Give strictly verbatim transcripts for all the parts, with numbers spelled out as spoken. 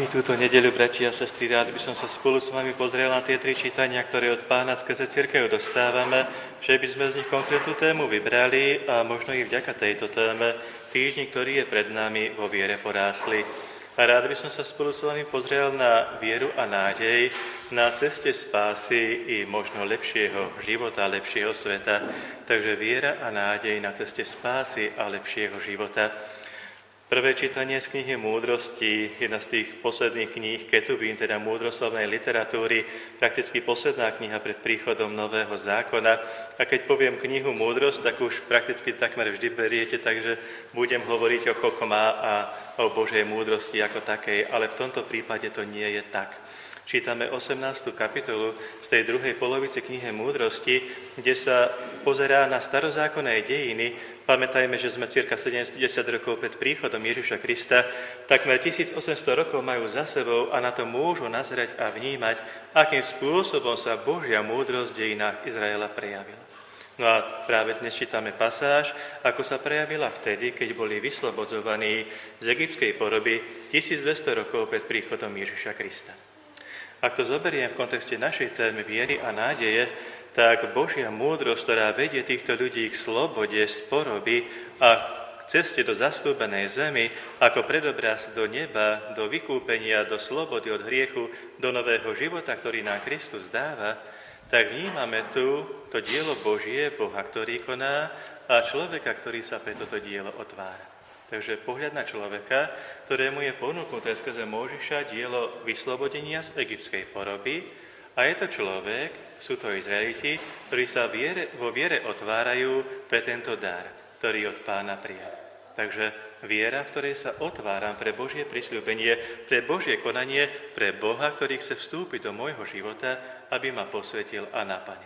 I túto nedeľu, bratia a sestry, rád by som sa spolu s vami pozrel na tie tri čítania, ktoré od Pána skrze cirkev dostávame, že by sme z nich konkrétnu tému vybrali a možno i vďaka tejto téme týždni, ktorý je pred nami, vo viere porástli. A rád by som sa spolu s vami pozrel na vieru a nádej na ceste spásy i možno lepšieho života, lepšieho sveta. Takže viera a nádej na ceste spásy a lepšieho života. Prvé čítanie z knihy Múdrosti, jedna z tých posledných kníh Ketubín, teda múdroslovnej literatúry, prakticky posledná kniha pred príchodom Nového zákona. A keď poviem knihu Múdrosť, tak už prakticky takmer vždy beriete, takže budem hovoriť o chokmá a o Božej múdrosti ako takej, ale v tomto prípade to nie je tak. Čítame osemnástu kapitolu z tej druhej polovice knihy Múdrosti, kde sa pozerá na starozákonné dejiny. Pamätajme, že sme cirka sedemdesiat rokov pred príchodom Ježiša Krista, takmer tisícosemsto rokov majú za sebou a na to môžu nazerať a vnímať, akým spôsobom sa Božia múdrosť v dejinách Izraela prejavila. No a práve dnes čítame pasáž, ako sa prejavila vtedy, keď boli vyslobodzovaní z egyptskej poroby tisícdvesto rokov pred príchodom Ježiša Krista. Ak to zoberiem v kontexte našej témy viery a nádeje, tak Božia múdrosť, ktorá vedie týchto ľudí k slobode z poroby a k ceste do zastúbenej zemi, ako predobraz do neba, do vykúpenia, do slobody od hriechu, do nového života, ktorý nám Kristus dáva, tak vnímame tu to dielo Božie, Boha, ktorý koná, a človeka, ktorý sa pre toto dielo otvára. Takže pohľad na človeka, ktorému je ponúknuté skrze Mojžiša dielo vyslobodenia z egyptskej poroby, a je to človek, sú to Izraeliti, ktorí sa viere, vo viere otvárajú pre tento dar, ktorý od Pána prijali. Takže viera, v ktorej sa otváram pre Božie prisľúbenie, pre Božie konanie, pre Boha, ktorý chce vstúpiť do môjho života, aby ma posvetil a naplnil.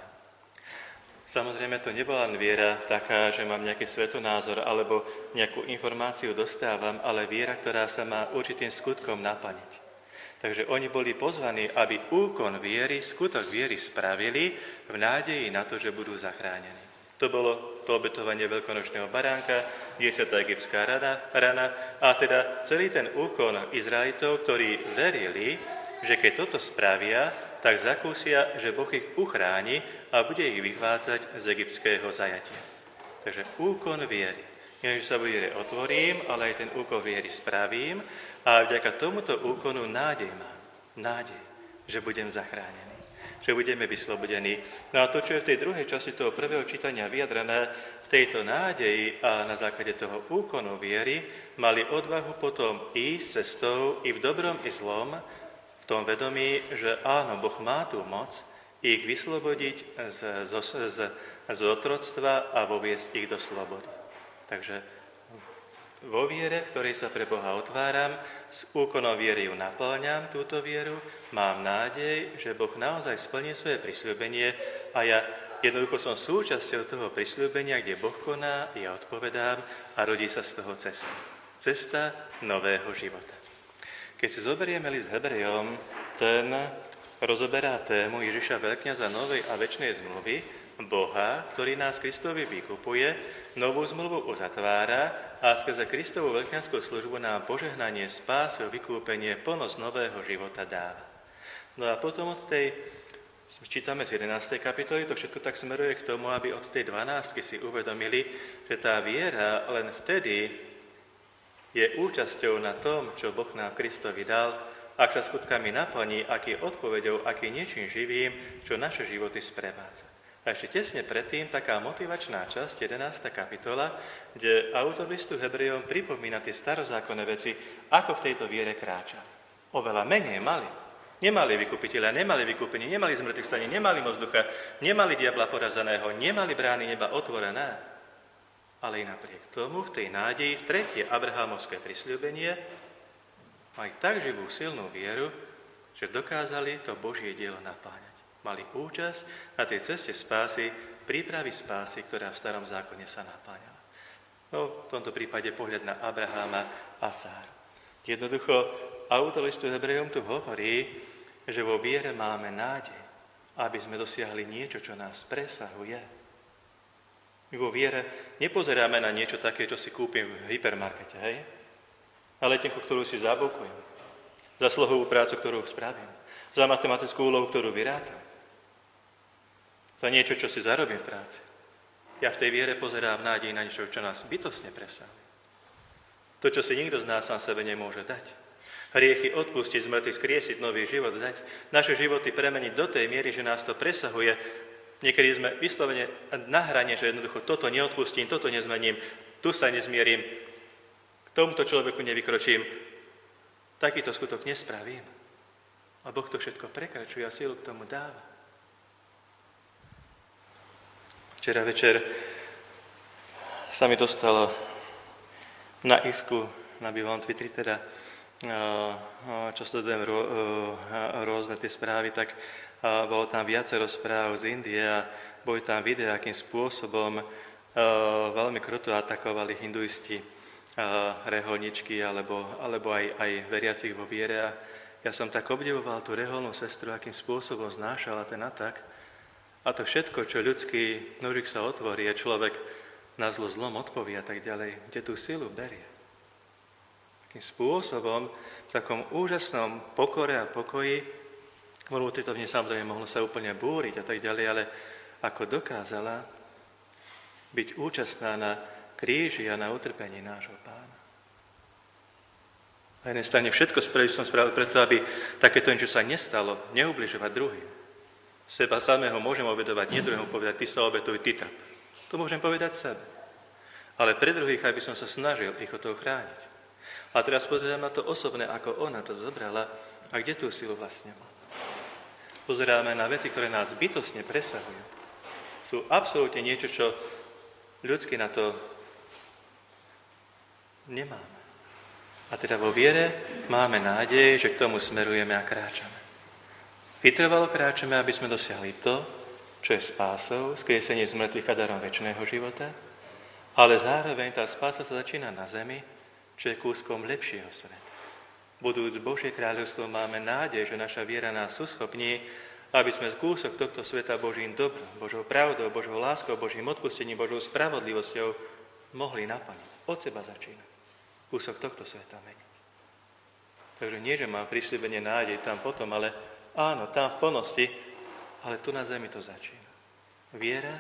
Samozrejme, to nebola len viera taká, že mám nejaký svetonázor alebo nejakú informáciu dostávam, ale viera, ktorá sa má určitým skutkom naplniť. Takže oni boli pozvaní, aby úkon viery, skutok viery spravili v nádeji na to, že budú zachránení. To bolo to obetovanie veľkonočného baránka, desiata egyptská rana, rana a teda celý ten úkon Izraelitov, ktorí verili, že keď toto spravia, tak zakúsia, že Boh ich uchráni a bude ich vyvádzať z egyptského zajatia. Takže úkon viery. Nie, že sa viere otvorím, ale aj ten úkon viery spravím a vďaka tomuto úkonu nádej mám. Nádej, že budem zachránený, že budeme vyslobodení. No a to, čo je v tej druhej časti toho prvého čítania vyjadrené, v tejto nádeji a na základe toho úkonu viery mali odvahu potom ísť cestou i v dobrom, i zlom, v tom vedomí, že áno, Boh má tú moc ich vyslobodiť z, z, z, z otroctva a voviesť ich do slobody. Takže vo viere, v ktorej sa pre Boha otváram, s úkonom viery ju naplňam, túto vieru, mám nádej, že Boh naozaj splní svoje prisľúbenie a ja jednoducho som súčasťou toho prisľúbenia, kde Boh koná, ja odpovedám a rodí sa z toho cesta. Cesta nového života. Keď si zoberieme list Hebrejom, ten rozoberá tému Ježiša veľkňaza novej a večnej zmluvy, Boha, ktorý nás Kristovi vykupuje, novú zmluvu uzatvára a skrze Kristovú veľkňazskú službu nám požehnanie, spásu, vykúpenie, plnosť nového života dáva. No a potom od tej, čítame z jedenástej kapitoly, to všetko tak smeruje k tomu, aby od tej dvanástky si uvedomili, že tá viera len vtedy je účasťou na tom, čo Boh nám Kristovi dal, ak sa skutkami naplní, aký odpoveďou, aký niečím živým, čo naše životy sprevádza. A ešte tesne predtým taká motivačná časť, jedenásta kapitola, kde autor listu Hebrejom pripomína tie starozákonné veci, ako v tejto viere kráčali. Oveľa menej mali. Nemali vykupiteľa, nemali vykúpenie, nemali zmrtvých staní, nemali moc ducha, nemali diabla porazeného, nemali brány neba otvorené. Ale i napriek tomu v tej nádeji, v tretie abrahámovské prisľúbenie, mali tak živú silnú vieru, že dokázali to Božie dielo napáňať. Mali účasť na tej ceste spásy, prípravy spásy, ktorá v starom zákone sa napáňala. No, v tomto prípade pohľad na Abraháma a Sáru. Jednoducho, autor listu Hebrejom tu hovorí, že vo viere máme nádej, aby sme dosiahli niečo, čo nás presahuje. My vo viere nepozeráme na niečo také, čo si kúpim v hypermarkete, hej? Na letenku, ktorú si zabukujem. za slohovú prácu, ktorú spravím, za matematickú úlohu, ktorú vyrátam, za niečo, čo si zarobím v práci. Ja v tej viere pozerám nádej na niečo, čo nás bytostne presahuje. To, čo si nikto z nás sám sebe nemôže dať. Hriechy odpustiť, z mŕtvych skriesiť, nový život dať. Naše životy premeniť do tej miery, že nás to presahuje. Niekedy sme vyslovene na hrane, že jednoducho toto neodpustím, toto nezmením, tu sa nezmierim, k tomuto človeku nevykročím. Takýto skutok nespravím. A Boh to všetko prekračuje a silu k tomu dáva. Včera večer sa mi dostalo na isku, na bývalom Twitteri teda, čo sledujem rôzne tie správy, tak bolo tam viacero správ z Indie a boli tam videá, akým spôsobom veľmi kruto atakovali hinduisti reholničky alebo, alebo aj, aj veriacich vo viere. A ja som tak obdivoval tú reholnú sestru, akým spôsobom znášala ten atak. A to všetko, čo ľudský nožík sa otvorí a človek na zlo zlom odpovie a tak ďalej, kde tú silu berie. Takým spôsobom, v takom úžasnom pokore a pokoji, ono to v nej samozrejme mohlo sa úplne búriť a tak ďalej, ale ako dokázala byť účastná na kríži a na utrpení nášho Pána. Na jednej strane všetko som spravil preto, aby takéto niečo sa nestalo, neubližovať druhým. Seba samého môžem obedovať, nie druhému povedať, ty sa obetuj, ty trp. To môžem povedať sebe. Ale pre druhých, aby som sa snažil ich od toho chrániť. A teraz pozerám na to osobné, ako ona to zobrala a kde tú silu vlastne má. Pozeráme na veci, ktoré nás bytostne presahujú. Sú absolútne niečo, čo ľudsky na to nemáme. A teda vo viere máme nádej, že k tomu smerujeme a kráčame. Vytrvalo kráčame, aby sme dosiahli to, čo je spásou, skriesenie z mŕtvych a darom večného života, ale zároveň tá spása sa začína na zemi, čo je kúskom lepšieho sveta. Budúc Božie kráľovstvo máme nádej, že naša viera nás uschopní, aby sme kúsok tohto sveta Božím dobrom, Božou pravdou, Božou láskou, Božím odpustením, Božou spravodlivosťou mohli naplniť. Od seba začína. Kúsok tohto sveta meniť. Takže nie, že mám prisľúbenie nádej tam potom, ale áno, tam v plnosti, ale tu na zemi to začína. Viera,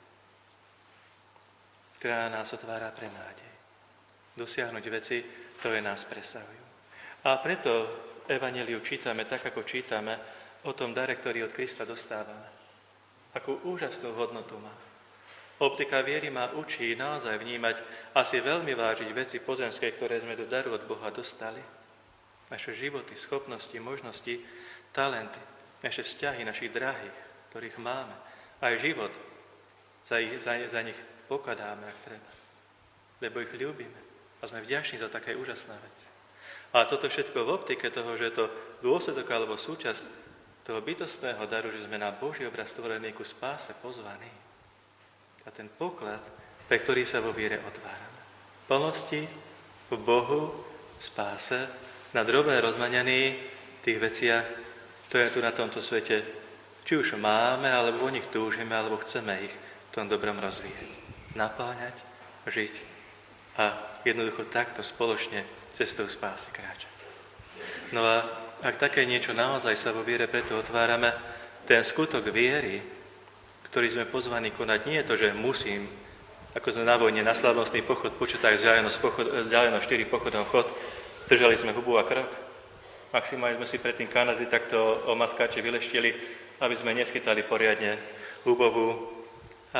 ktorá nás otvára pre nádej. Dosiahnuť veci, ktoré nás presahujú. A preto v Evanjeliu čítame tak, ako čítame o tom dare, ktorý od Krista dostávame. Akú úžasnú hodnotu má. Optika viery ma učí naozaj vnímať a si veľmi vážiť veci pozemské, ktoré sme do daru od Boha dostali. Naše životy, schopnosti, možnosti, talenty, naše vzťahy, našich drahých, ktorých máme. Aj život za, ich, za, za nich pokladáme, ak treba. Lebo ich ľúbime a sme vďační za také úžasné veci. A toto všetko v optike toho, že je to dôsledok alebo súčasť toho bytostného daru, že sme na Boží obraz stvorení ku spáse pozvaní. A ten poklad, pre ktorý sa vo viere otvárame. Plnosti v Bohu, v spáse, na drobné rozmaňaní tých veciach, ktoré tu na tomto svete či už máme, alebo o nich túžime, alebo chceme ich v tom dobrom rozvíjať. Napáňať, žiť a jednoducho takto spoločne cestou spásy kráčať. No a ak také niečo naozaj sa vo viere preto otvárame, ten skutok viery, ktorý sme pozvaní konať, nie je to, že musím, ako sme na vojne, na slavnostný pochod počítať vzdialeno štyri pochodom chod, držali sme hubu a krok. Maximálne sme si predtým Kanady takto o maskáče vyleštili, aby sme neschytali poriadne hubovú, a, a,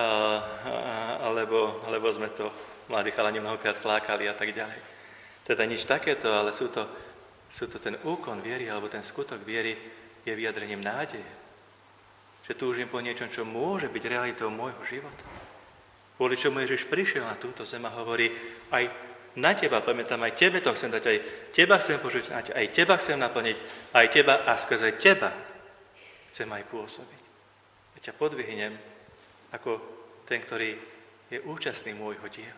alebo, alebo sme to mladí chalani mnohokrát flákali a tak ďalej. Teda nič takéto, ale sú to, sú to ten úkon viery, alebo ten skutok viery je vyjadrením nádeje. Že túžim po niečom, čo môže byť realitou môjho života. Kvôli čomu Ježiš prišiel na túto zem a hovorí, aj na teba, pamätám, aj tebe to chcem dať, aj teba chcem požehnať, aj teba chcem naplniť, aj teba a skrze teba chcem aj pôsobiť. Ja ťa podvihnem ako ten, ktorý je účastný môjho diela.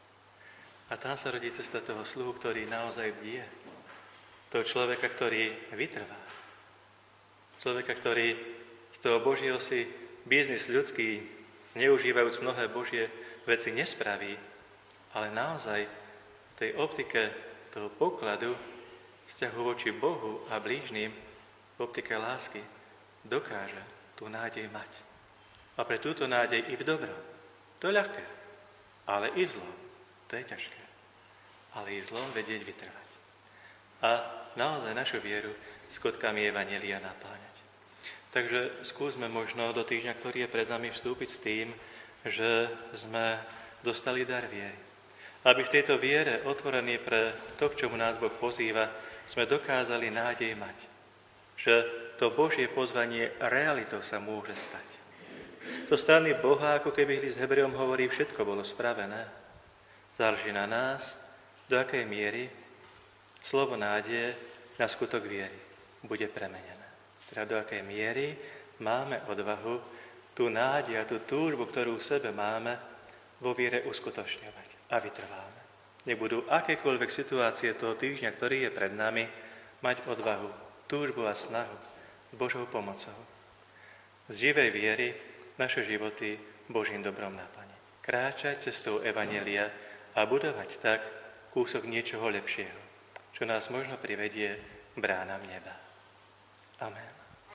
A tam sa rodí cesta toho sluhu, ktorý naozaj bdie. Toho človeka, ktorý vytrvá. Človeka, ktorý z toho Božieho si biznis ľudský, zneužívajúc mnohé Božie veci, nespraví, ale naozaj v tej optike toho pokladu vzťahu voči Bohu a blížnym v optike lásky dokáže tú nádej mať. A pre túto nádej i v dobro. To je ľahké. Ale i v zlom. To je ťažké. Ale i v zlom vedieť vytrvať. A naozaj našu vieru skutkami evanjelia napáňať. Takže skúsme možno do týždňa, ktorý je pred nami, vstúpiť s tým, že sme dostali dar viery. Aby v tejto viere, otvorení pre to, k čomu nás Boh pozýva, sme dokázali nádej mať. Že to Božie pozvanie realitou sa môže stať. To strany Boha, ako keby list Hebrejom hovorí, všetko bolo spravené. Záleží na nás, do akej miery slovo nádeje na skutok viery bude premenené. Teda do akej miery máme odvahu tú nádej a tú túžbu, ktorú v sebe máme, vo viere uskutočňovať. A vytrváme. Nebudú akékoľvek situácie toho týždňa, ktorý je pred nami, mať odvahu, túžbu a snahu s Božou pomocou. Z živej viery naše životy Božím dobrom naplní. Kráčať cestou evanjelia a budovať tak kúsok niečoho lepšieho, čo nás možno privedie k bránam neba. Amen.